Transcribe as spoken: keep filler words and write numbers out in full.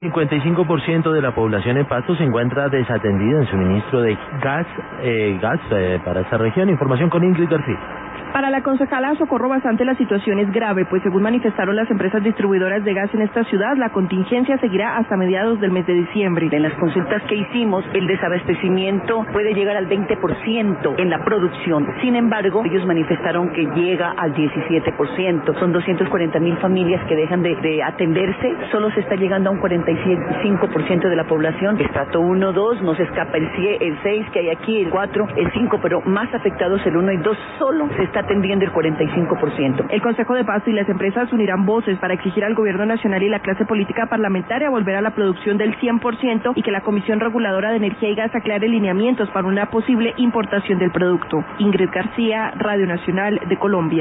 cincuenta y cinco por ciento de la población en Pasto se encuentra desatendida en suministro de gas, eh, gas eh, para esta región. Información con Ingrid García. Para la concejala Socorro Basante la situación es grave, pues según manifestaron las empresas distribuidoras de gas en esta ciudad, la contingencia seguirá hasta mediados del mes de diciembre. En las consultas que hicimos, el desabastecimiento puede llegar al veinte por ciento en la producción. Sin embargo, ellos manifestaron que llega al diecisiete por ciento. Son doscientas cuarenta mil familias que dejan de, de atenderse. Solo se está llegando a un cuarenta y cinco por ciento de la población. Estrato uno, dos, no se escapa el seis que hay aquí, el cuatro, el cinco, pero más afectados el uno y dos. Solo se está atendiendo el cuarenta y cinco por ciento. El Consejo de Pasto y las empresas unirán voces para exigir al gobierno nacional y la clase política parlamentaria volver a la producción del cien por ciento y que la Comisión Reguladora de Energía y Gas aclare lineamientos para una posible importación del producto. Ingrid García, Radio Nacional de Colombia.